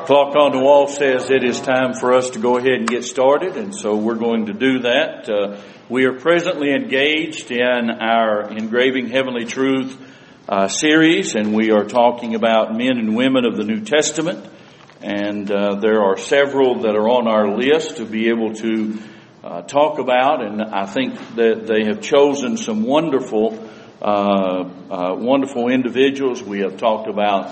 Clock on the wall says it is time for us to go ahead and get started, and so we're going to do that. We are presently engaged in our Engraving Heavenly Truth series, and we are talking about men and women of the New Testament. And there are several that are on our list to be able to talk about, and I think that they have chosen some wonderful individuals. We have talked about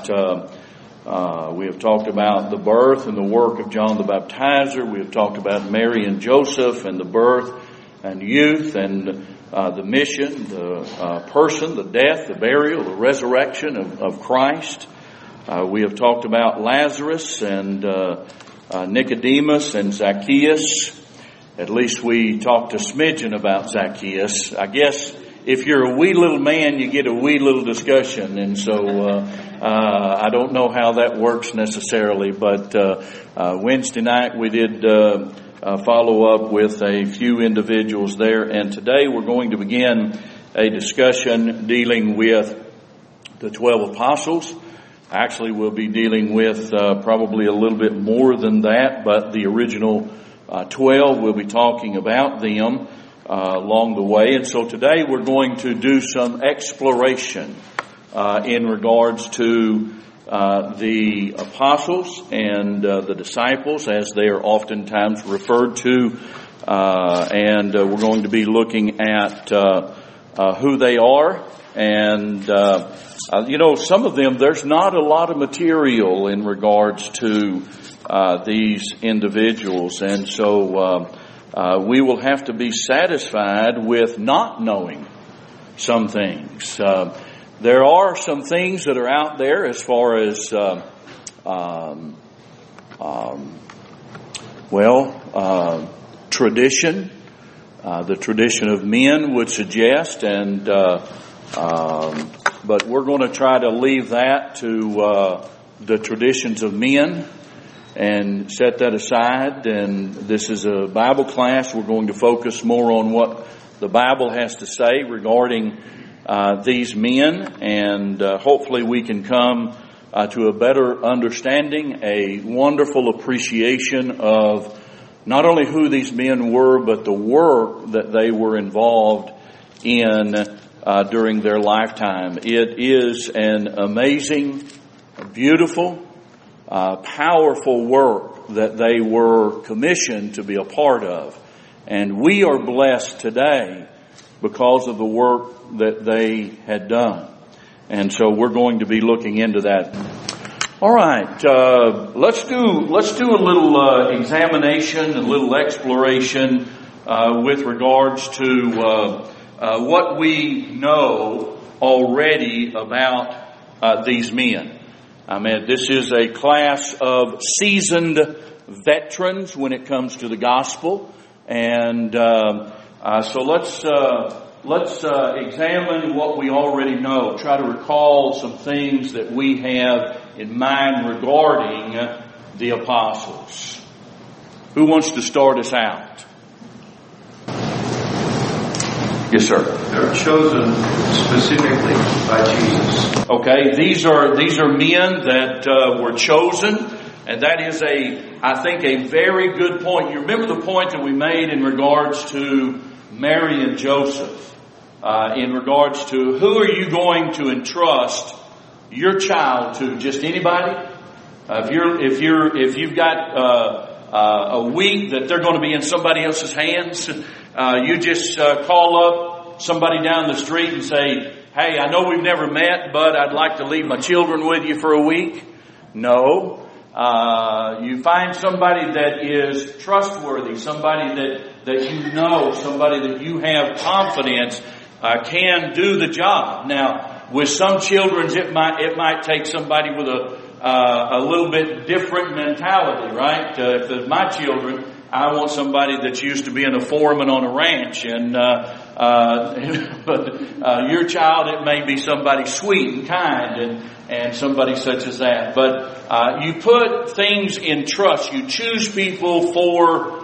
the birth and the work of John the Baptizer. We have talked about Mary and Joseph and the birth and youth and the mission, the person, the death, the burial, the resurrection of Christ. We have talked about Lazarus and Nicodemus and Zacchaeus. At least we talked a smidgen about Zacchaeus. I guess if you're a wee little man, you get a wee little discussion. And so I don't know how that works necessarily. But Wednesday night we did follow up with a few individuals there. And today we're going to begin a discussion dealing with the 12 apostles. Actually, we'll be dealing with probably a little bit more than that, but the original 12, we'll be talking about them along the way. And so today we're going to do some exploration in regards to the apostles and the disciples, as they are oftentimes referred to. And we're going to be looking at who they are. And some of them, there's not a lot of material in regards to these individuals. And so we will have to be satisfied with not knowing some things. There are some things that are out there as far as, tradition. The tradition of men would suggest, and but we're going to try to leave that to the traditions of men and set that aside. And this is a Bible class. We're going to focus more on what the Bible has to say regarding these men, and hopefully we can come to a better understanding, a wonderful appreciation of not only who these men were, but the work that they were involved in during their lifetime. It is an amazing, beautiful, powerful work that they were commissioned to be a part of. And we are blessed today because of the work that they had done. And so we're going to be looking into that. All right, let's do a little examination, a little exploration with regards to what we know already about these men. I mean, this is a class of seasoned veterans when it comes to the gospel, and so let's examine what we already know. Try to recall some things that we have in mind regarding the apostles. Who wants to start us out? Yes, sir. They're chosen specifically by Jesus. Okay, these are men that were chosen, and that is I think a very good point. You remember the point that we made in regards to Mary and Joseph, in regards to who are you going to entrust your child to? Just anybody? If you've got a week that they're going to be in somebody else's hands, you just call up somebody down the street and say, "Hey, I know we've never met, but I'd like to leave my children with you for a week." No. You find somebody that is trustworthy, somebody that you know, somebody that you have confidence can do the job. Now, with some children, it might take somebody with a little bit different mentality, right? If it's my children, I want somebody that's used to being a foreman on a ranch, and but your child, it may be somebody sweet and kind, and somebody such as that. But you put things in trust. You choose people for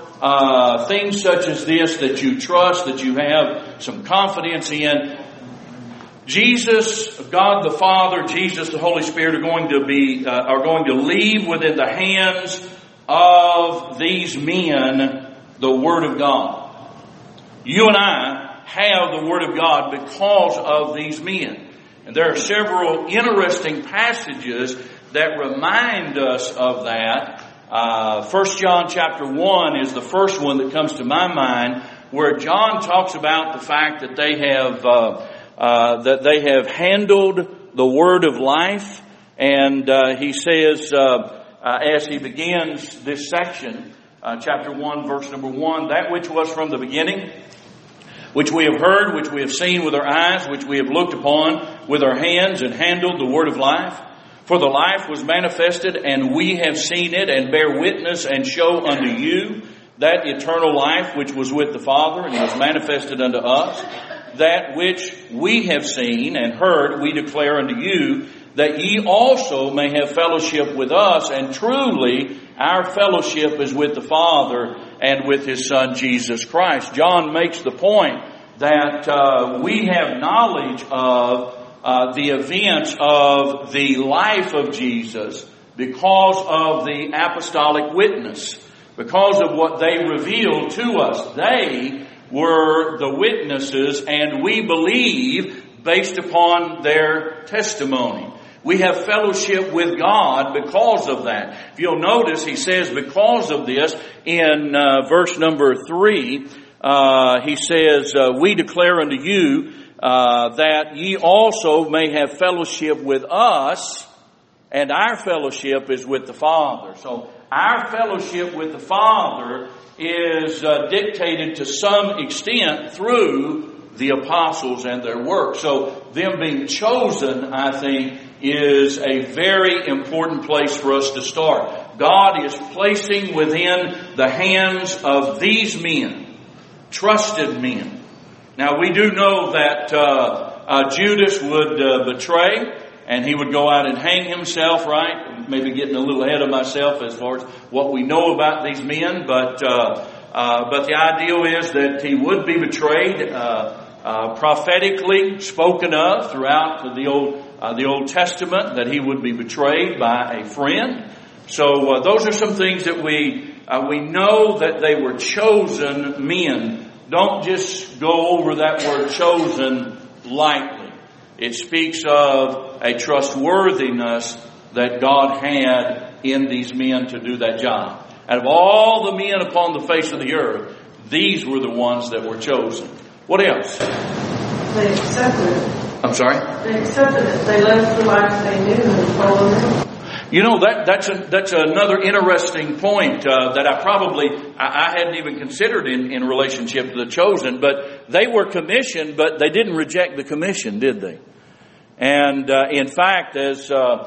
things such as this that you trust, that you have some confidence in. Jesus, God the Father, Jesus the Holy Spirit are going to leave within the hands of these men the Word of God. You and I have the Word of God because of these men. And there are several interesting passages that remind us of that. 1 John chapter 1 is the first one that comes to my mind, where John talks about the fact that they have handled the word of life. And he says, as he begins this section, chapter 1, verse number 1, that which was from the beginning, which we have heard, which we have seen with our eyes, which we have looked upon with our hands and handled the word of life. For the life was manifested, and we have seen it, and bear witness and show unto you that eternal life which was with the Father, and was manifested unto us. That which we have seen and heard we declare unto you, that ye also may have fellowship with us. And truly our fellowship is with the Father and with His Son Jesus Christ. John makes the point that we have knowledge of the events of the life of Jesus because of the apostolic witness, because of what they revealed to us. They were the witnesses, and we believe based upon their testimony. We have fellowship with God because of that. If you'll notice, he says because of this in verse number 3, he says, we declare unto you that ye also may have fellowship with us, and our fellowship is with the Father. So our fellowship with the Father is dictated to some extent through the apostles and their work. So them being chosen, I think, is a very important place for us to start. God is placing within the hands of these men, trusted men. Now we do know that Judas would betray, and he would go out and hang himself, right? Maybe getting a little ahead of myself as far as what we know about these men, but the ideal is that he would be betrayed, prophetically spoken of throughout the Old Testament, that he would be betrayed by a friend. So those are some things that we know that they were chosen men. Don't just go over that word chosen lightly. It speaks of a trustworthiness that God had in these men to do that job. Out of all the men upon the face of the earth, these were the ones that were chosen. What else? They accepted it. I'm sorry? They accepted it. They left the life they knew and followed Him. You know, that's another interesting point that I hadn't even considered in relationship to the chosen. But they were commissioned, but they didn't reject the commission, did they? And in fact, as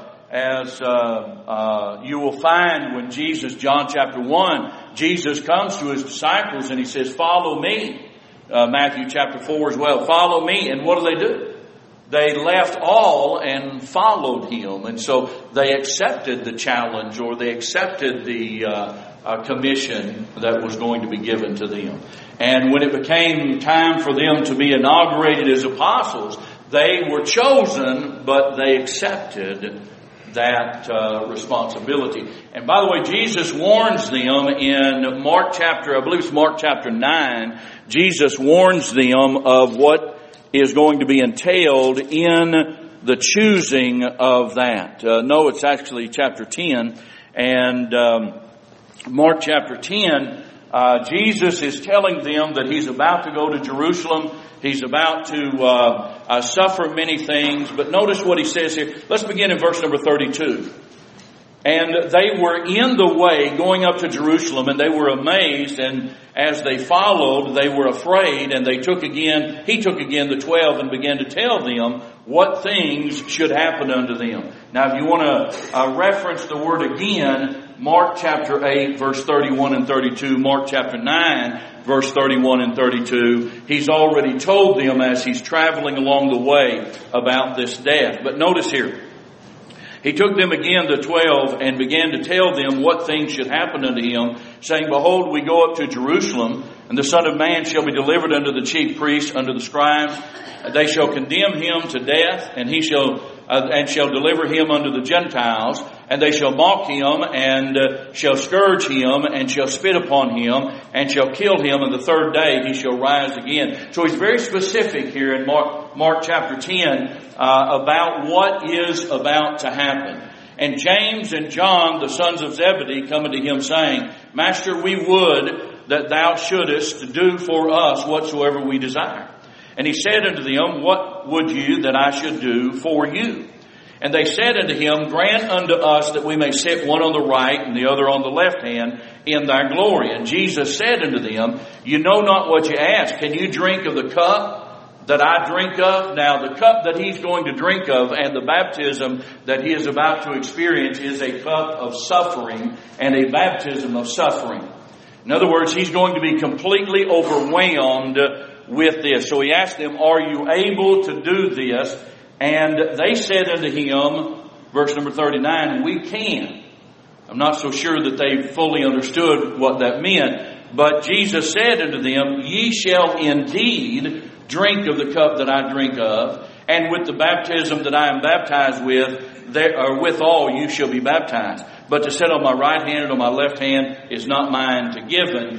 you will find when Jesus, John chapter 1, Jesus comes to His disciples and He says, "Follow me." Matthew chapter 4 as well. Follow me. And what do? They left all and followed Him. And so they accepted the challenge, or they accepted the commission that was going to be given to them. And when it became time for them to be inaugurated as apostles, they were chosen, but they accepted that responsibility. And by the way, Jesus warns them in Mark chapter 9, Jesus warns them of what is going to be entailed in the choosing of that. No, it's actually chapter 10. And Mark chapter 10, Jesus is telling them that He's about to go to Jerusalem. He's about to suffer many things. But notice what He says here. Let's begin in verse number 32. And they were in the way going up to Jerusalem, and they were amazed, and as they followed, they were afraid, and He took again the 12 and began to tell them what things should happen unto them. Now, if you want to reference the word again, Mark chapter 8, verse 31 and 32, Mark chapter 9, verse 31 and 32, He's already told them as He's traveling along the way about this death. But notice here, He took them again, the 12, and began to tell them what things should happen unto him, saying, Behold, we go up to Jerusalem, and the Son of Man shall be delivered unto the chief priests, unto the scribes. They shall condemn him to death, and he shall deliver him unto the Gentiles, and they shall mock him, and shall scourge him, and shall spit upon him, and shall kill him, and the third day he shall rise again. So he's very specific here in Mark chapter 10 about what is about to happen. And James and John, the sons of Zebedee, come unto him, saying, Master, we would that thou shouldest do for us whatsoever we desire. And he said unto them, What would you that I should do for you? And they said unto him, Grant unto us that we may sit one on the right and the other on the left hand in thy glory. And Jesus said unto them, You know not what you ask. Can you drink of the cup that I drink of? Now, the cup that he's going to drink of and the baptism that he is about to experience is a cup of suffering and a baptism of suffering. In other words, he's going to be completely overwhelmed with this. So he asked them, Are you able to do this? And they said unto him, verse number 39, We can. I'm not so sure that they fully understood what that meant. But Jesus said unto them, Ye shall indeed drink of the cup that I drink of, and with the baptism that I am baptized with, withal you shall be baptized. But to sit on my right hand and on my left hand is not mine to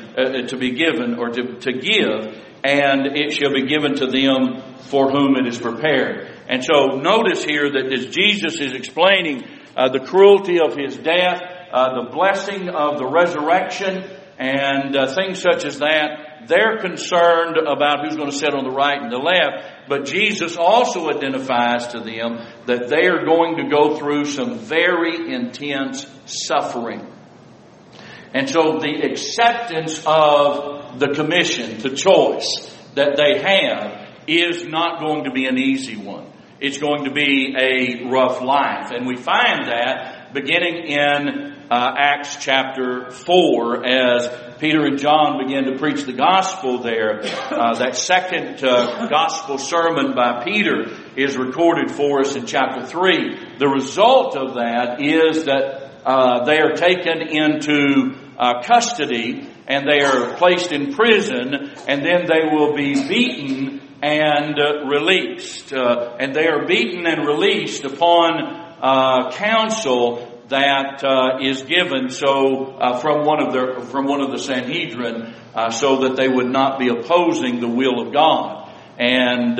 be given, or to give, and it shall be given to them for whom it is prepared. And so notice here that as Jesus is explaining the cruelty of his death, the blessing of the resurrection, and things such as that, they're concerned about who's going to sit on the right and the left. But Jesus also identifies to them that they are going to go through some very intense suffering. And so the acceptance of the commission, the choice that they have, is not going to be an easy one. It's going to be a rough life. And we find that beginning in Acts chapter 4 as Peter and John began to preach the gospel there. That second gospel sermon by Peter is recorded for us in chapter 3. The result of that is that they are taken into custody and they are placed in prison, and then they will be beaten and released. And they are beaten and released upon counsel that is given from one of the Sanhedrin, so that they would not be opposing the will of God. And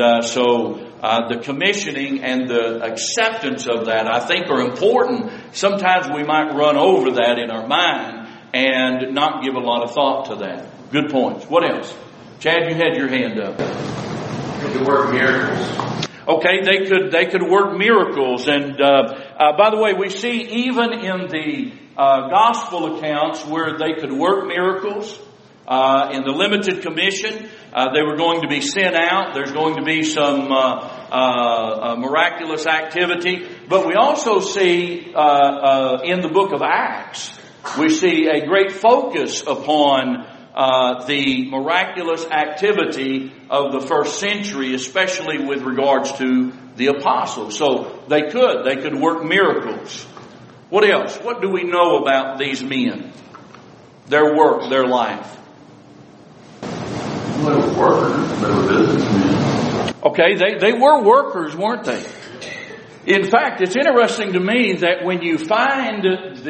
the commissioning and the acceptance of that, I think, are important. Sometimes we might run over that in our mind and not give a lot of thought to that. Good points. What else? Chad, you had your hand up. They could work miracles. Okay, they could work miracles. And by the way, we see even in the gospel accounts where they could work miracles. In the limited commission, they were going to be sent out. There's going to be some miraculous activity. But we also see in the book of Acts, we see a great focus upon the miraculous activity of the first century, especially with regards to the apostles. So they could work miracles. What else? What do we know about these men? Their work, their life. They were workers, they were businessmen. Okay, they were workers, weren't they? In fact, it's interesting to me that when you find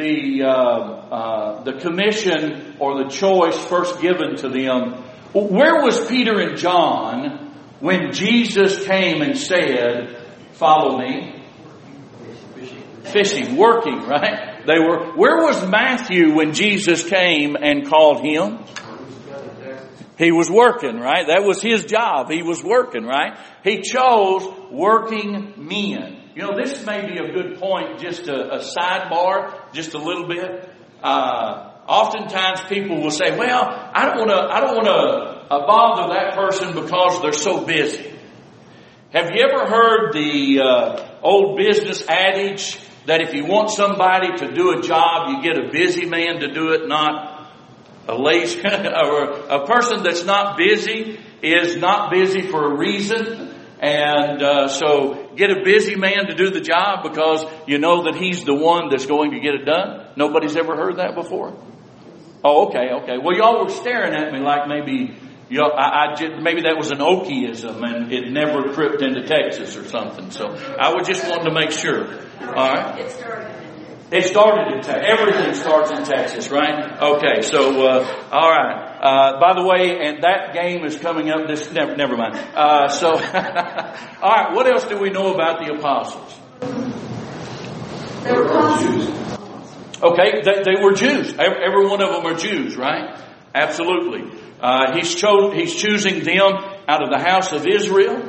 the commission or the choice first given to them, where was Peter and John when Jesus came and said, "Follow me"? Fishing, working, right? They were. Where was Matthew when Jesus came and called him? He was working, right? That was his job. He was working, right? He chose working men. You know, this may be a good point, just a sidebar, just a little bit. Oftentimes people will say, well, I don't want to bother that person because they're so busy. Have you ever heard the old business adage that if you want somebody to do a job, you get a busy man to do it, not a lazy, or a person that's not busy is not busy for a reason. And so get a busy man to do the job because you know that he's the one that's going to get it done? Nobody's ever heard that before? Oh, okay. Well, y'all were staring at me like maybe maybe that was an Okie-ism and it never tripped into Texas or something. So I was just wanting to make sure. All right. It started in Texas. Everything starts in Texas, right? Okay, so, all right. By the way, and that game is coming up this, never mind. All right, what else do we know about the apostles? They were Jews. Okay, they were Jews. Every one of them are Jews, right? Absolutely. He's choosing them out of the house of Israel,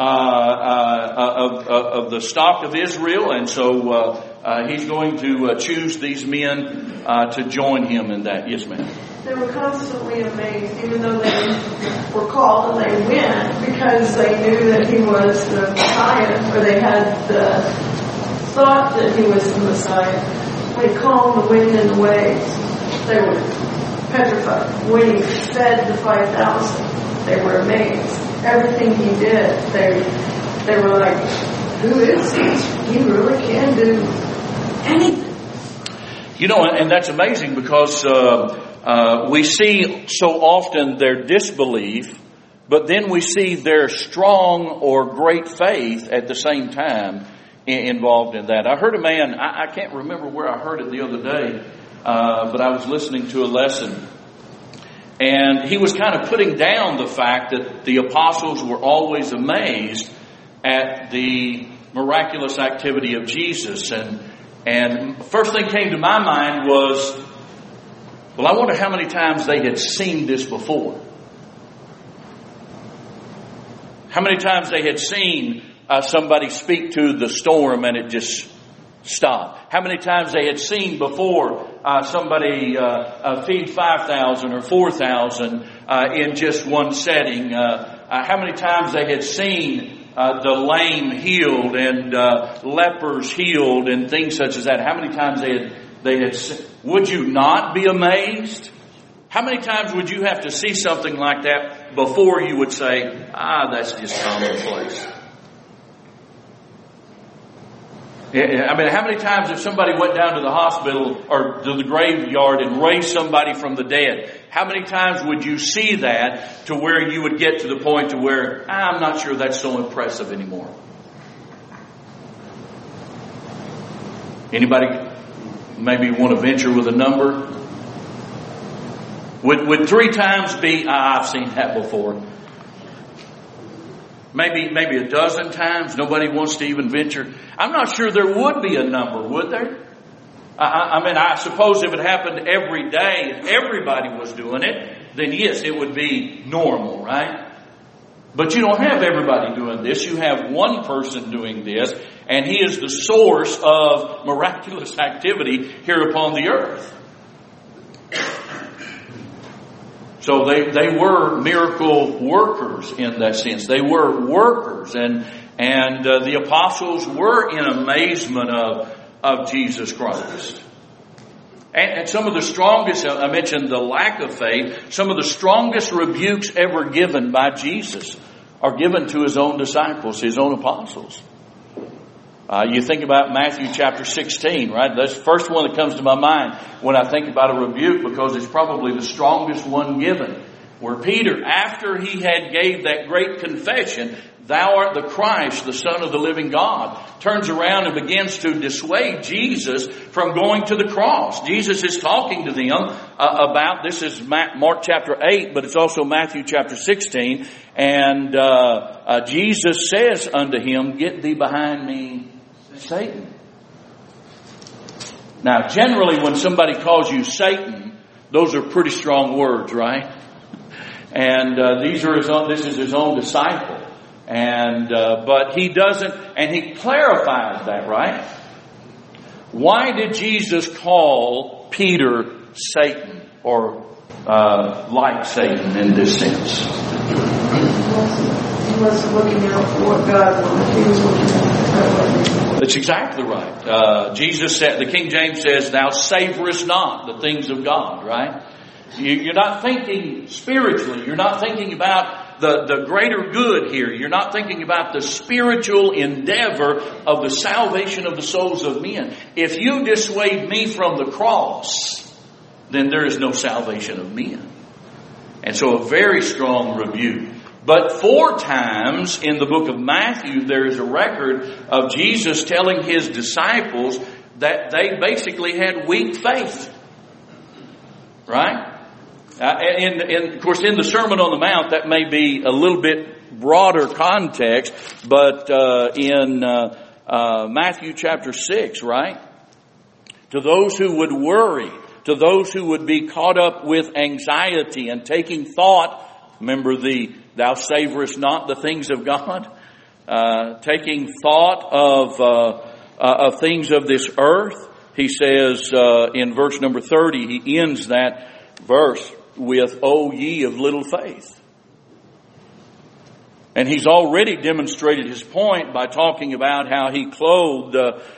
of the stock of Israel, and so he's going to choose these men to join him in that. Yes, ma'am. They were constantly amazed, even though they were called and they went, because they knew that he was the Messiah, or they had the thought that he was the Messiah. When he calmed the wind and the waves, they were petrified. When he fed the 5,000, they were amazed. Everything he did, they were like, who is he? He really can do anything. You know, and that's amazing because we see so often their disbelief, but then we see their strong or great faith at the same time involved in that. I heard a man, I can't remember where I heard it the other day, but I was listening to a lesson, and he was kind of putting down the fact that the apostles were always amazed at the miraculous activity of Jesus. And first thing came to my mind was, well, I wonder how many times they had seen this before. How many times they had seen somebody speak to the storm and it just stopped. How many times they had seen before somebody feed 5,000 or 4,000 in just one setting. How many times they had seen the lame healed and lepers healed and things such as that. How many times they had would you not be amazed? How many times would you have to see something like that before you would say, that's just commonplace? I mean, how many times if somebody went down to the hospital or to the graveyard and raised somebody from the dead, how many times would you see that to where you would get to the point to where, I'm not sure that's so impressive anymore? Anybody maybe want to venture with a number? Would 3 times be, I've seen that before. Maybe a dozen times. Nobody wants to even venture. I'm not sure there would be a number, would there? I mean, I suppose if it happened every day and everybody was doing it, then yes, it would be normal, right? But you don't have everybody doing this. You have one person doing this, and he is the source of miraculous activity here upon the earth. So they were miracle workers in that sense. They were workers, and the apostles were in amazement of Jesus Christ. And some of the strongest, I mentioned the lack of faith, some of the strongest rebukes ever given by Jesus are given to his own disciples, his own apostles. You think about Matthew chapter 16, right? That's the first one that comes to my mind when I think about a rebuke, because it's probably the strongest one given. Where Peter, after he had gave that great confession, "Thou art the Christ, the Son of the living God," turns around and begins to dissuade Jesus from going to the cross. Jesus is talking to them about, this is Mark chapter 8, but it's also Matthew chapter 16. And Jesus says unto him, "Get thee behind me, Satan." Now, generally when somebody calls you Satan, those are pretty strong words, right? And this is his own disciple. And but he doesn't, and he clarifies that, right? Why did Jesus call Peter Satan, or like Satan in this sense? He wasn't looking out for what God wanted. He was looking out for God. That's exactly right. Jesus said, the King James says, "Thou savorest not the things of God," right? You're not thinking spiritually. You're not thinking about the greater good here. You're not thinking about the spiritual endeavor of the salvation of the souls of men. If you dissuade me from the cross, then there is no salvation of men. And so a very strong rebuke. But 4 times in the book of Matthew, there is a record of Jesus telling His disciples that they basically had weak faith. Right? And of course, in the Sermon on the Mount, that may be a little bit broader context, but in Matthew chapter 6, right? To those who would worry, to those who would be caught up with anxiety and taking thought, remember the thou savorest not the things of God, taking thought of things of this earth. He says in verse number 30, he ends that verse with, "O ye of little faith." And he's already demonstrated his point by talking about how he clothed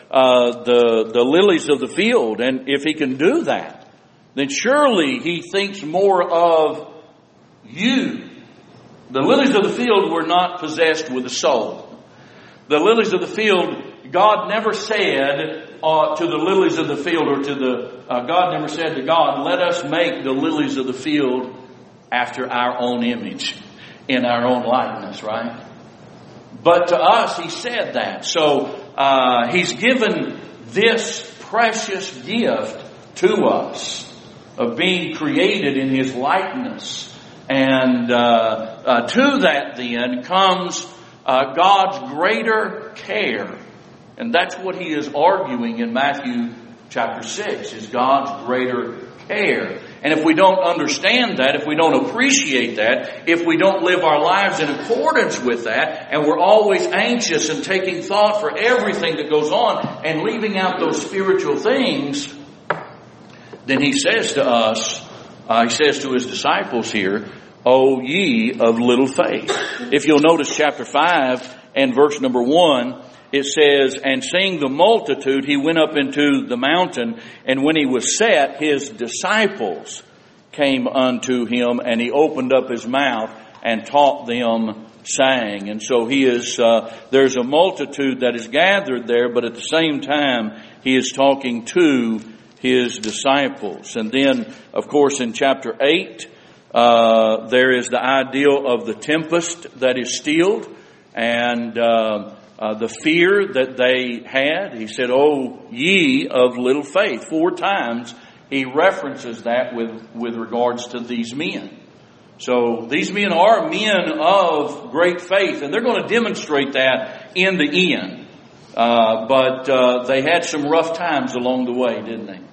the lilies of the field. And if he can do that, then surely he thinks more of you. The lilies of the field were not possessed with a soul. The lilies of the field, God never said to the lilies of the field, or to the God never said to God, "Let us make the lilies of the field after our own image, in our own likeness," right? But to us, He said that. So He's given this precious gift to us of being created in His likeness. And to that then comes God's greater care. And that's what He is arguing in Matthew chapter 6, is God's greater care. And if we don't understand that, if we don't appreciate that, if we don't live our lives in accordance with that, and we're always anxious and taking thought for everything that goes on and leaving out those spiritual things, then He says to us, He says to His disciples here, "O ye of little faith." If you'll notice chapter 5 and verse number 1, it says, "And seeing the multitude, He went up into the mountain, and when He was set, His disciples came unto Him, and He opened up His mouth and taught them, saying." And so He is, there's a multitude that is gathered there, but at the same time, He is talking to His disciples. And then, of course, in chapter 8, there is the ideal of the tempest that is stilled, and the fear that they had. He said, "O ye of little faith." 4 times He references that with regards to these men. So these men are men of great faith, and they're going to demonstrate that in the end. But they had some rough times along the way, didn't they?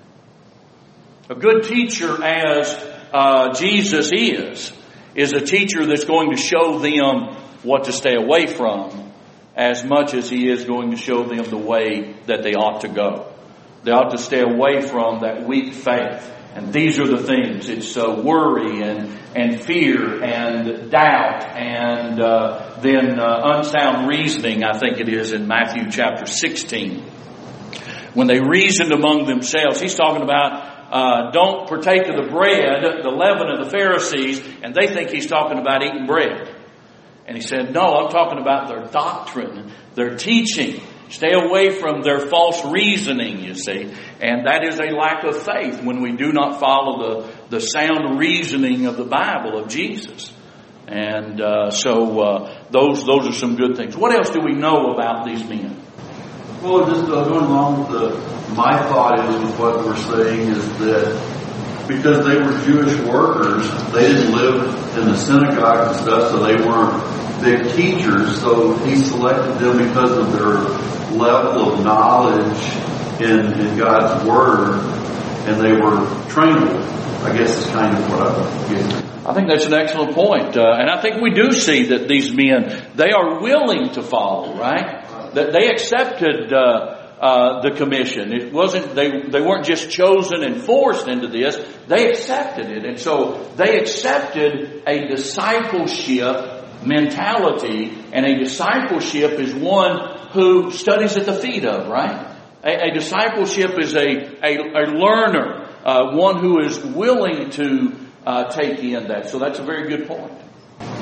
A good teacher, as Jesus is a teacher that's going to show them what to stay away from, as much as He is going to show them the way that they ought to go. They ought to stay away from that weak faith. And these are the things. It's worry and fear and doubt and then unsound reasoning, I think it is in Matthew chapter 16. When they reasoned among themselves, He's talking about don't partake of the bread, the leaven of the Pharisees, and they think He's talking about eating bread. And He said, no, I'm talking about their doctrine, their teaching. Stay away from their false reasoning, you see. And that is a lack of faith when we do not follow the sound reasoning of the Bible, of Jesus. And so those are some good things. What else do we know about these men? Well, just going along with my thought is with what we're saying is that because they were Jewish workers, they didn't live in the synagogue and stuff, so they weren't big teachers. So He selected them because of their level of knowledge in God's Word, and they were trainable. I guess is kind of what I'm getting. I think that's an excellent point. And I think we do see that these men, they are willing to follow, right? That they accepted the commission. It wasn't, they weren't just chosen and forced into this. They accepted it. And so they accepted a discipleship mentality, and a discipleship is one who studies at the feet of, right? A discipleship is a learner, one who is willing to take in that. So that's a very good point.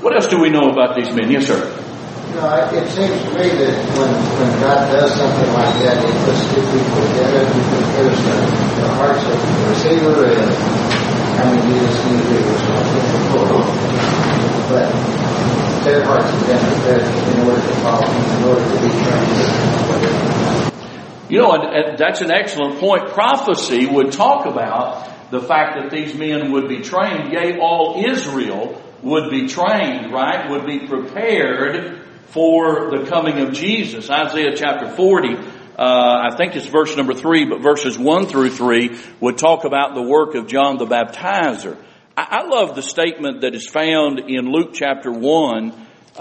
What else do we know about these men? Yes, sir. It seems to me that when God does something like that, He puts two people together. He prepares the hearts of the receiver, and Jesus knew He was responsible. But their hearts have been prepared in order to follow Him, in order to be trained. And that's an excellent point. Prophecy would talk about the fact that these men would be trained. Yea, all Israel would be trained, right? Would be prepared for the coming of Jesus. Isaiah chapter 40, I think it's verse number 3, but verses 1 through 3 would talk about the work of John the Baptizer. I love the statement that is found in Luke chapter 1,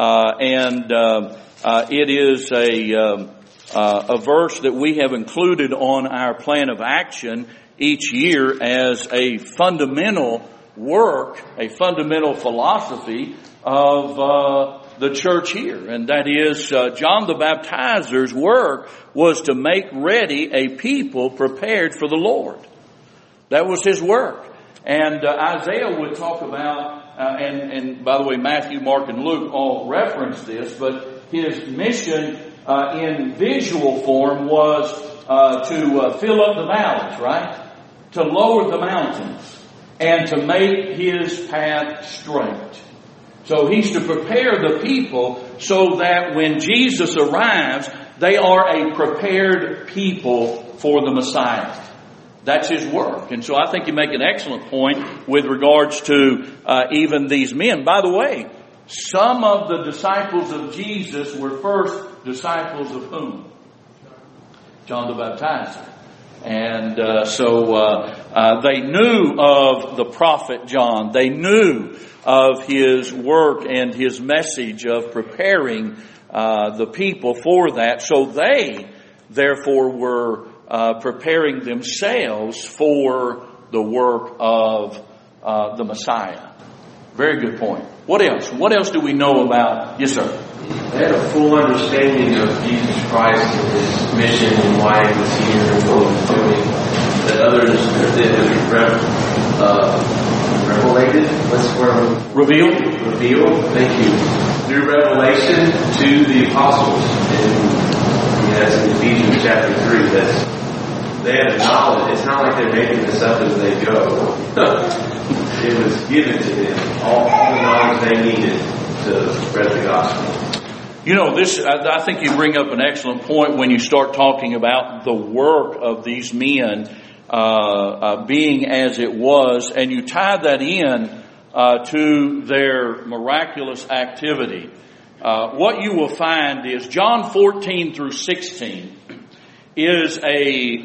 it is a verse that we have included on our plan of action each year as a fundamental work, a fundamental philosophy of the church here. And that is, John the Baptizer's work was to make ready a people prepared for the Lord. That was his work. And Isaiah would talk about, and by the way, Matthew, Mark, and Luke all reference this, but his mission in visual form was to fill up the valleys, right? To lower the mountains and to make his path straight. So he's to prepare the people so that when Jesus arrives, they are a prepared people for the Messiah. That's his work. And so I think you make an excellent point with regards to even these men. By the way, some of the disciples of Jesus were first disciples of whom? John the Baptizer. And they knew of the prophet John. They knew of his work and his message of preparing the people for that. So they, therefore, were preparing themselves for the work of the Messiah. Very good point. What else? What else do we know about? Yes, sir. They had a full understanding of Jesus Christ and his mission and why he was here and what he was doing. That others revelated. What's the word? Revealed. Thank you. Through revelation to the apostles. And that's in Ephesians chapter 3. They had a knowledge. It's not like they're making this up as they go. It was given to them all the knowledge they needed to spread the gospel. I think you bring up an excellent point when you start talking about the work of these men being as it was, and you tie that in to their miraculous activity. What you will find is John 14 through 16 is a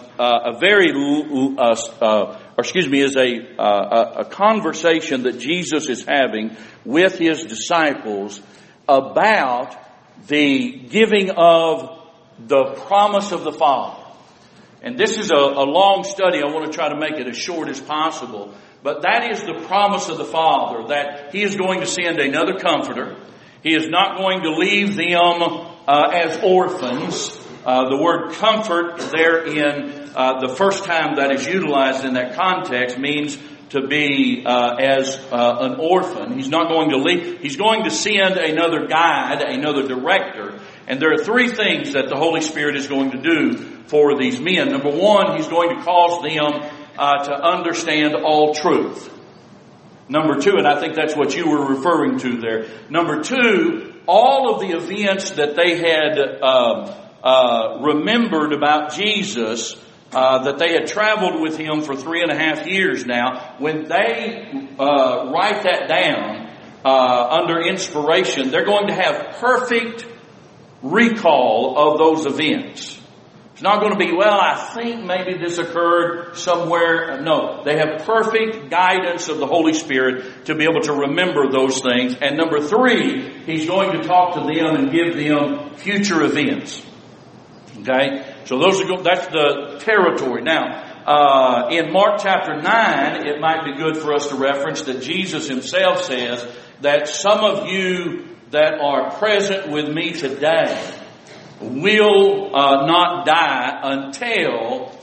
conversation that Jesus is having with his disciples about the giving of the promise of the Father. And this is a long study. I want to try to make it as short as possible. But that is the promise of the Father, that he is going to send another comforter. He is not going to leave them as orphans. The word comfort there in the first time that is utilized in that context means to be as an orphan. He's not going to leave. He's going to send another guide, another director. And there are three things that the Holy Spirit is going to do for these men. Number one, he's going to cause them to understand all truth. Number two, and I think that's what you were referring to there. Number two, all of the events that they had remembered about Jesus, that they had traveled with him for 3.5 years now, when they write that down under inspiration, they're going to have perfect recall of those events. It's not going to be, well, I think maybe this occurred somewhere. No, they have perfect guidance of the Holy Spirit to be able to remember those things. And number three, he's going to talk to them and give them future events. Okay? So that's the territory. Now, in Mark chapter 9, it might be good for us to reference that Jesus himself says that some of you that are present with me today will not die until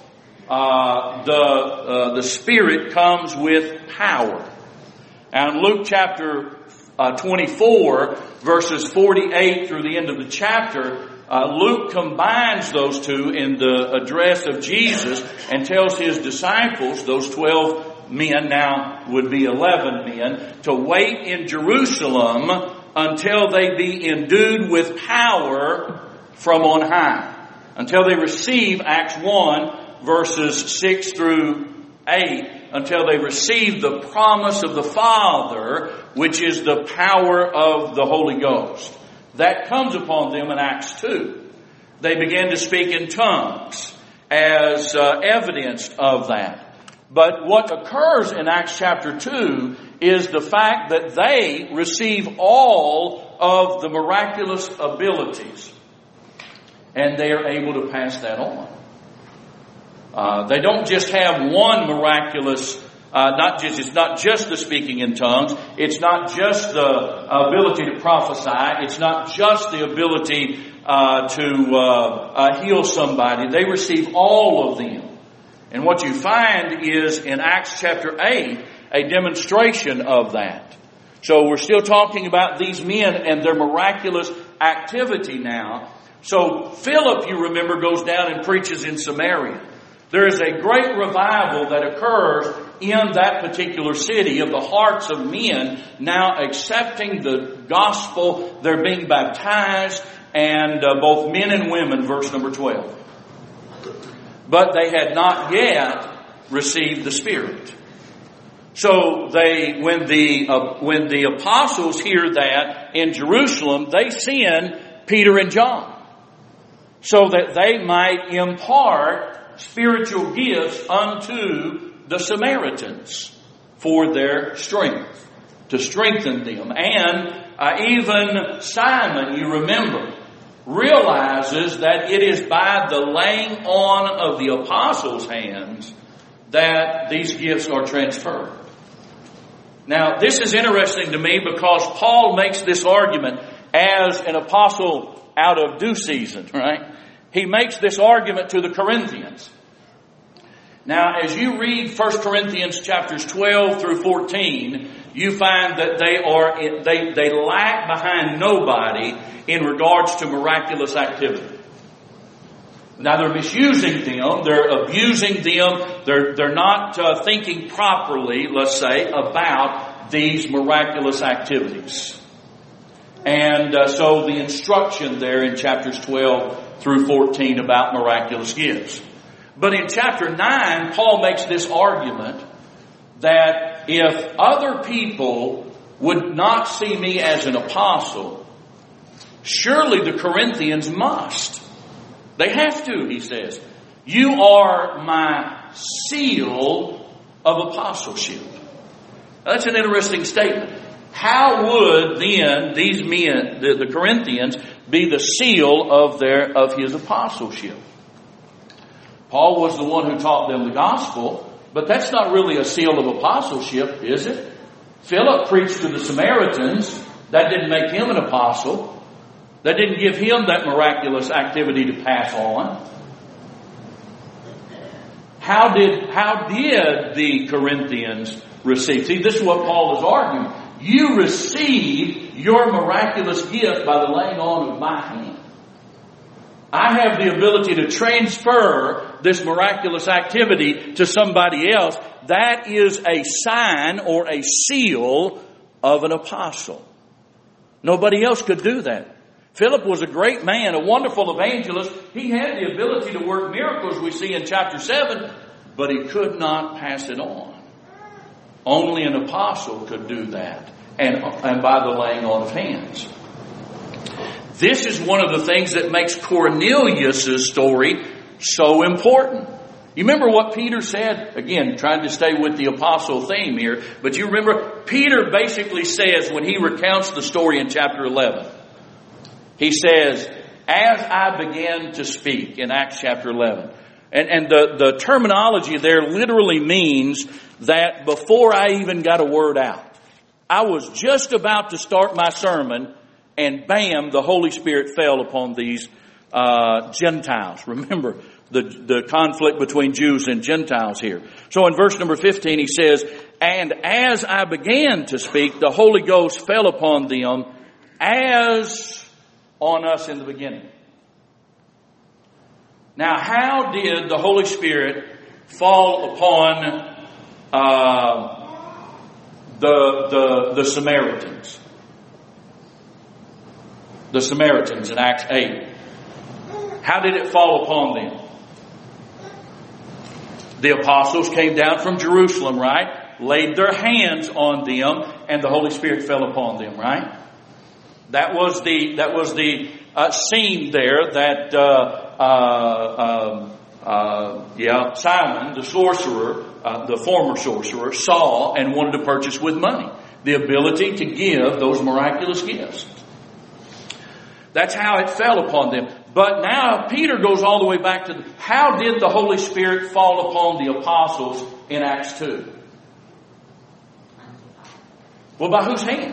the Spirit comes with power. And in Luke chapter 24, verses 48 through the end of the chapter, Luke combines those two in the address of Jesus and tells his disciples, those 12 men, now would be 11 men, to wait in Jerusalem until they be endued with power from on high. Until they receive, Acts 1, verses 6 through 8, until they receive the promise of the Father, which is the power of the Holy Ghost. That comes upon them in Acts 2. They began to speak in tongues as evidence of that. But what occurs in Acts chapter 2 is the fact that they receive all of the miraculous abilities. And they are able to pass that on. They don't just have one miraculous, it's not just the speaking in tongues. It's not just the ability to prophesy. It's not just the ability to heal somebody. They receive all of them. And what you find is in Acts chapter 8, a demonstration of that. So we're still talking about these men and their miraculous activity now. So Philip, you remember, goes down and preaches in Samaria. There is a great revival that occurs in that particular city of the hearts of men now accepting the gospel. They're being baptized, and both men and women, verse number 12. But they had not yet received the Spirit. So when the apostles hear that in Jerusalem, they send Peter and John so that they might impart spiritual gifts unto the Samaritans for their strength, to strengthen them. And even Simon, you remember, realizes that it is by the laying on of the apostles' hands that these gifts are transferred. Now, this is interesting to me because Paul makes this argument as an apostle out of due season, right? He makes this argument to the Corinthians. Now, as you read 1 Corinthians chapters 12 through 14, you find that they lag behind nobody in regards to miraculous activity. Now, they're misusing them, they're abusing them, they're not thinking properly, let's say, about these miraculous activities. And so the instruction there in chapters 12 through 14 about miraculous gifts. But in chapter 9, Paul makes this argument that if other people would not see me as an apostle, surely the Corinthians must. They have to, he says. You are my seal of apostleship. Now, that's an interesting statement. How would then these men, the Corinthians, be the seal of his apostleship? Paul was the one who taught them the gospel, but that's not really a seal of apostleship, is it? Philip preached to the Samaritans. That didn't make him an apostle. That didn't give him that miraculous activity to pass on. How did the Corinthians receive? See, this is what Paul is arguing. You receive your miraculous gift by the laying on of my hand. I have the ability to transfer this miraculous activity to somebody else. That is a sign or a seal of an apostle. Nobody else could do that. Philip was a great man, a wonderful evangelist. He had the ability to work miracles, we see in chapter 7, but he could not pass it on. Only an apostle could do that, and by the laying on of hands. This is one of the things that makes Cornelius' story so important. You remember what Peter said? Again, trying to stay with the apostle theme here. But you remember, Peter basically says when he recounts the story in chapter 11, he says, as I began to speak in Acts chapter 11. And the terminology there literally means that before I even got a word out, I was just about to start my sermon, and bam, the Holy Spirit fell upon these Gentiles. Remember, the conflict between Jews and Gentiles here. So in verse number 15 he says, "And as I began to speak, the Holy Ghost fell upon them as on us in the beginning." Now, how did the Holy Spirit fall upon the Samaritans? The Samaritans in Acts 8. How did it fall upon them? The apostles came down from Jerusalem, right? Laid their hands on them, and the Holy Spirit fell upon them, right? That was the scene there that Simon, the sorcerer, the former sorcerer, saw and wanted to purchase with money. The ability to give those miraculous gifts. That's how it fell upon them. But now Peter goes all the way back to how did the Holy Spirit fall upon the apostles in Acts 2? Well, by whose hand?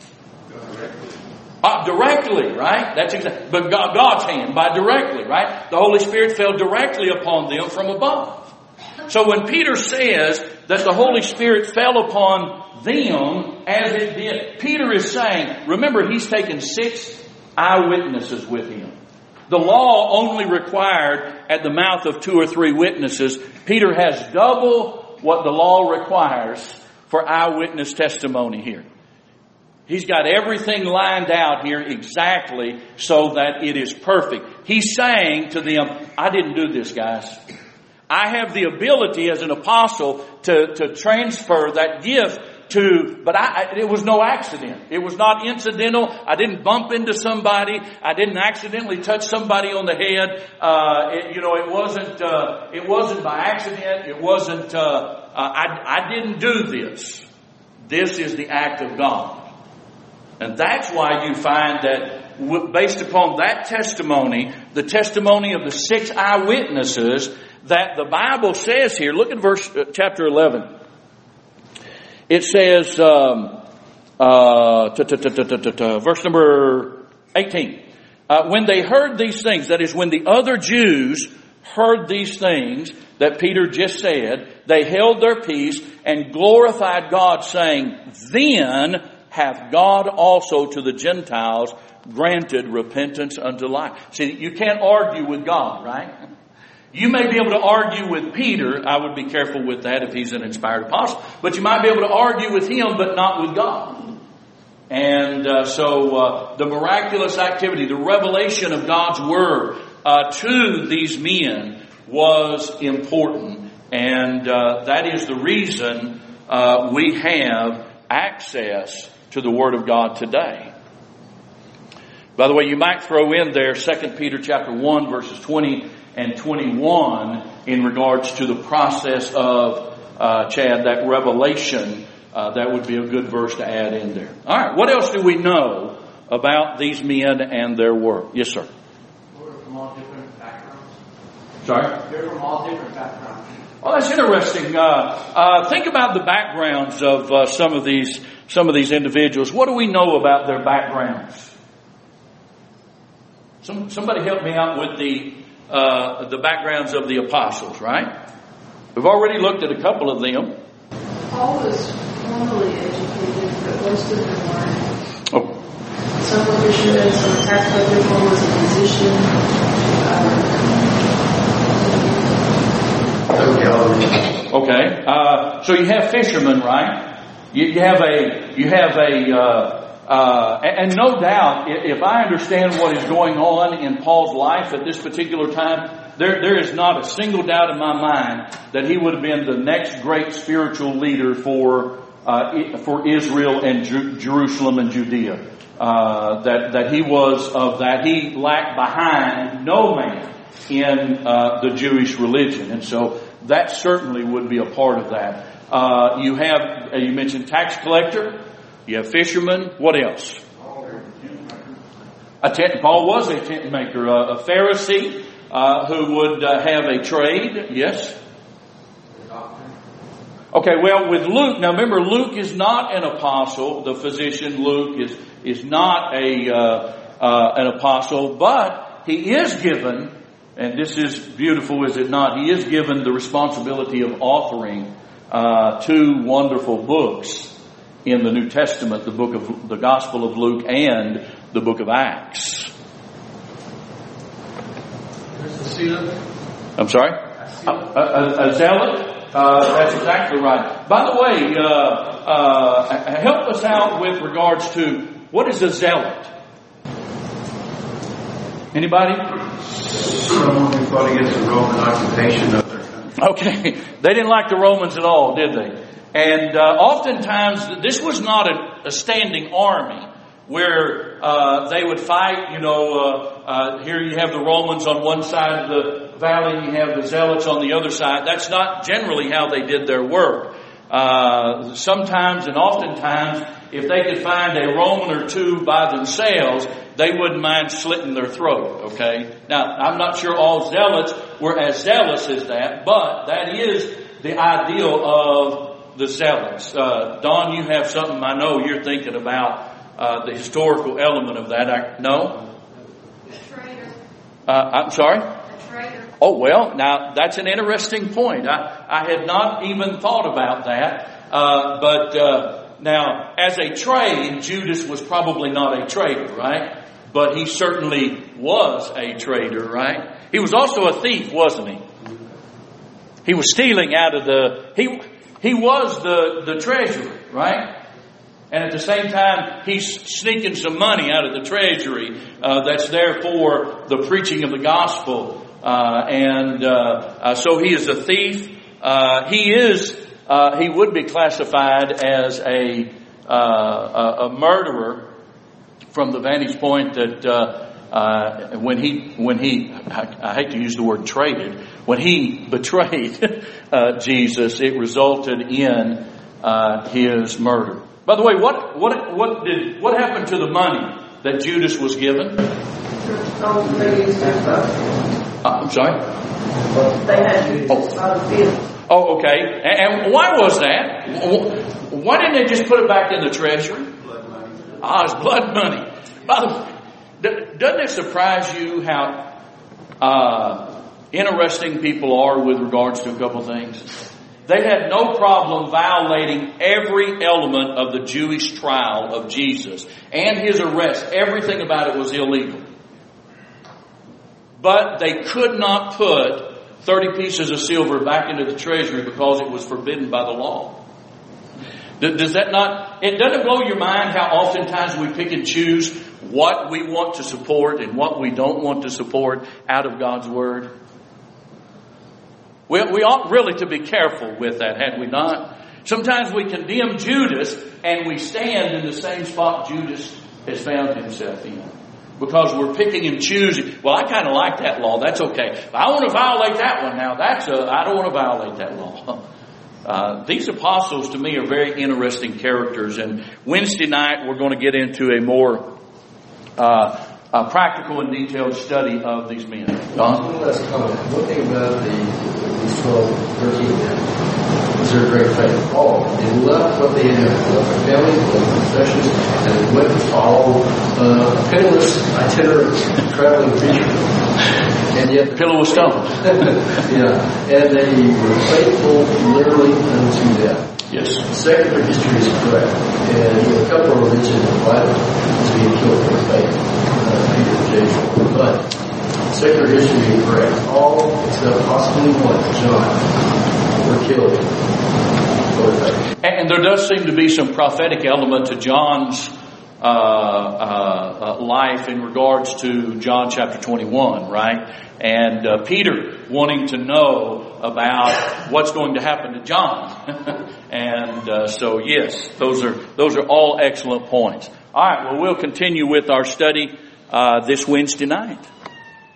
Directly, right? That's exactly. But God's hand, by directly, right? The Holy Spirit fell directly upon them from above. So when Peter says that the Holy Spirit fell upon them as it did, Peter is saying, remember, he's taken 6 eyewitnesses with him. The law only required at the mouth of 2 or 3 witnesses. Peter has double what the law requires for eyewitness testimony here. He's got everything lined out here exactly so that it is perfect. He's saying to them, I didn't do this, guys. I have the ability as an apostle to transfer that gift but it was no accident. It was not incidental. I didn't bump into somebody. I didn't accidentally touch somebody on the head. It wasn't by accident. It wasn't, I didn't do this. This is the act of God. And that's why you find that based upon that testimony, the testimony of the 6 eyewitnesses that the Bible says here, look at chapter 11. It says, verse number 18, when they heard these things, that is when the other Jews heard these things that Peter just said, they held their peace and glorified God, saying, then hath God also to the Gentiles granted repentance unto life. See, you can't argue with God, right? You may be able to argue with Peter. I would be careful with that if he's an inspired apostle. But you might be able to argue with him, but not with God. And so the miraculous activity, the revelation of God's Word to these men was important. And that is the reason we have access to the Word of God today. By the way, you might throw in there 2 Peter chapter 1, verses 20 and 21 in regards to the process of, Chad, that revelation. That would be a good verse to add in there. All right, what else do we know about these men and their work? Yes, sir. They're from all different backgrounds. Sorry? They're from all different backgrounds. Well, that's interesting. Think about the backgrounds of some of these individuals. What do we know about their backgrounds? Somebody help me out with the backgrounds of the apostles, right? We've already looked at a couple of them. Paul was formally educated, but most of them weren't. Oh. Some were fishermen, some were tax collectors, one was a musician. Okay. So you have fishermen, right? You have and no doubt, if I understand what is going on in Paul's life at this particular time, there is not a single doubt in my mind that he would have been the next great spiritual leader for Israel and Jerusalem and Judea. That he was of that. He lacked behind no man in the Jewish religion. And so that certainly would be a part of that. You mentioned tax collector. You have fishermen. What else? Paul was a tent maker, a Pharisee who would have a trade. Yes? Okay, well, with Luke, now remember, Luke is not an apostle. The physician Luke is not an apostle, but he is given and this is beautiful, is it not? He is given the responsibility of authoring 2 wonderful books in the New Testament, the Gospel of Luke and the book of Acts. There's the seal. I'm sorry? A zealot? That's exactly right. By the way, help us out with regards to what is a zealot? Anybody? Someone who fought against the Roman occupation of their country. Okay. They didn't like the Romans at all, did they? And oftentimes, this was not a standing army where they would fight. Here you have the Romans on one side of the valley, and you have the Zealots on the other side. That's not generally how they did their work. Sometimes and oftentimes, if they could find a Roman or two by themselves, they wouldn't mind slitting their throat, okay? Now, I'm not sure all Zealots were as zealous as that, but that is the ideal of the Zealots. Don, you have something I know you're thinking about, the historical element of that. No? A traitor. I'm sorry? A traitor. Oh, well, now that's an interesting point. I had not even thought about that. But now, as a trade, Judas was probably not a traitor, right? But he certainly was a traitor, right? He was also a thief, wasn't he? He was stealing out of he was the treasurer, right? And at the same time, he's sneaking some money out of the treasury that's there for the preaching of the gospel. So he is a thief. He would be classified as a murderer from the vantage point that when he I hate to use the word traded, when he betrayed Jesus, it resulted in his murder. By the way, what happened to the money that Judas was given? I'm sorry? They had to out of the field. Oh, okay. And why was that? Why didn't they just put it back in the treasury? Blood money. It's blood money. By the way, doesn't it surprise you how interesting people are with regards to a couple things? They had no problem violating every element of the Jewish trial of Jesus and his arrest. Everything about it was illegal. But they could not put 30 pieces of silver back into the treasury because it was forbidden by the law. Does that not, it doesn't blow your mind how oftentimes we pick and choose what we want to support and what we don't want to support out of God's Word? We ought really to be careful with that, had we not? Sometimes we condemn Judas and we stand in the same spot Judas has found himself in. Because we're picking and choosing. Well, I kind of like that law. That's okay. But I want to violate that one now. I don't want to violate that law. These apostles to me are very interesting characters. And Wednesday night we're going to get into a more practical and detailed study of these men. Don? One last comment. One thing about these 12, 13 men was their great faith. All they left what they had, left their family, left their possessions, and they went to follow a penniless, itinerant, traveling preacher. And yet, Pillow of stone. yeah, and they were faithful literally unto death. Yes. Secular history is correct, and a couple of religions in the Bible is being killed for faith. Peter and James, but secular history is correct. All except possibly one, John, were killed for faith. And there does seem to be some prophetic element to John's life in regards to John chapter 21, right? And Peter wanting to know about what's going to happen to John. And so yes, those are all excellent points. All right, well, we'll continue with our study this Wednesday night.